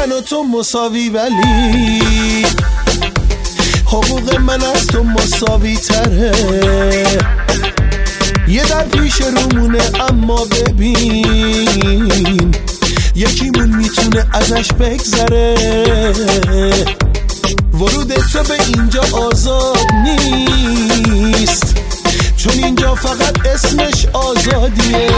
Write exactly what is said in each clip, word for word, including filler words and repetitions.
من و تو مساوی ولی حقوق من از تو مساوی تره. یه در پیش رومونه اما ببین یکیمون میتونه ازش بگذره. ورود تو به اینجا آزاد نیست چون اینجا فقط اسمش آزادیه.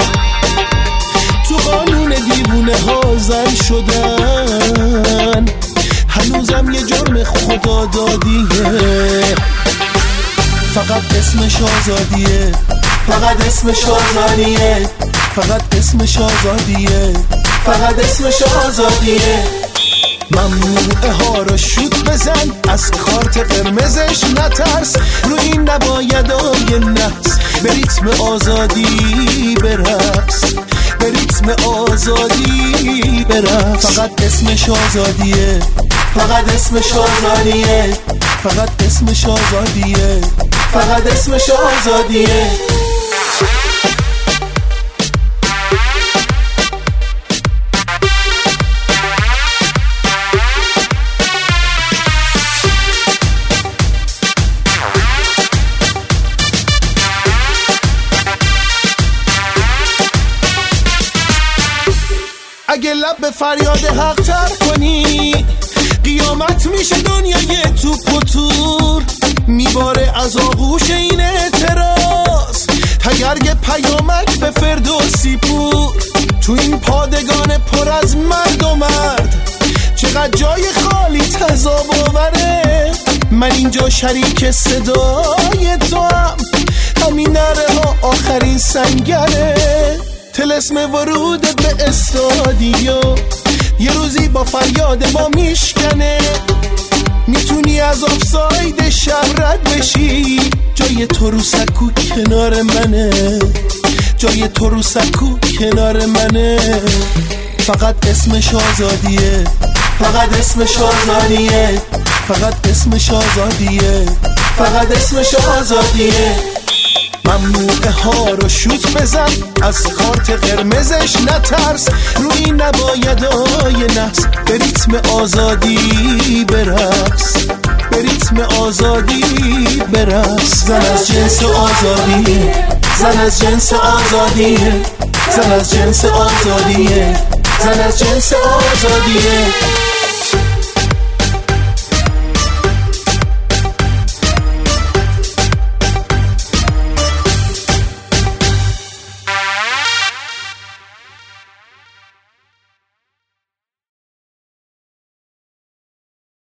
تو قانون دیوونه ها زن شدن هنوزم یه جرم خدا دادیه. فقط اسمش آزادیه، فقط اسمش آزادیه، فقط اسمش آزادیه، فقط اسمش آزادیه. ممنوعه ها رو شوت بزن، از کارت قرمزش نترس، رو این نباید آی نحس، به ریتم آزادی برقص، به ریتم آزادی برقص. فقط اسمش آزادیه، فقط اسمش آزادیه، فقط اسمش آزادیه، فقط اسمش آزادیه. اگه لب به فریاد حق تر کنی قیامت میشه دنیای توپ و تور، میباره از آغوش این اعتراض تگرگ پیامک به فردوسی پور. تو این پادگان پر از مرد و مرد چقدر جای خالی تضاد آوره. من اینجا شریک صدای تو هم، همین نره ها آخرین سنگره. طلسم ورود به استادیو یه روزی با فریاد ما میشکنه. میتونی از آفساید شب رد بشی، جای تو رو سکو کنار منه، جای تو رو سکو کنار منه. فقط اسمش آزادیه، فقط اسمش آزادیه، فقط اسمش آزادیه، فقط اسمش آزادیه. ممنوعه ها رو شوت بزن، از کارت قرمزش نترس، روی نباید آی نحس، به ریتم آزادی برقص، به ریتم آزادی برقص. زن از جنس آزادیه، زن از جنس آزادیه، زن از جنس آزادیه، زن از جنس آزادیه.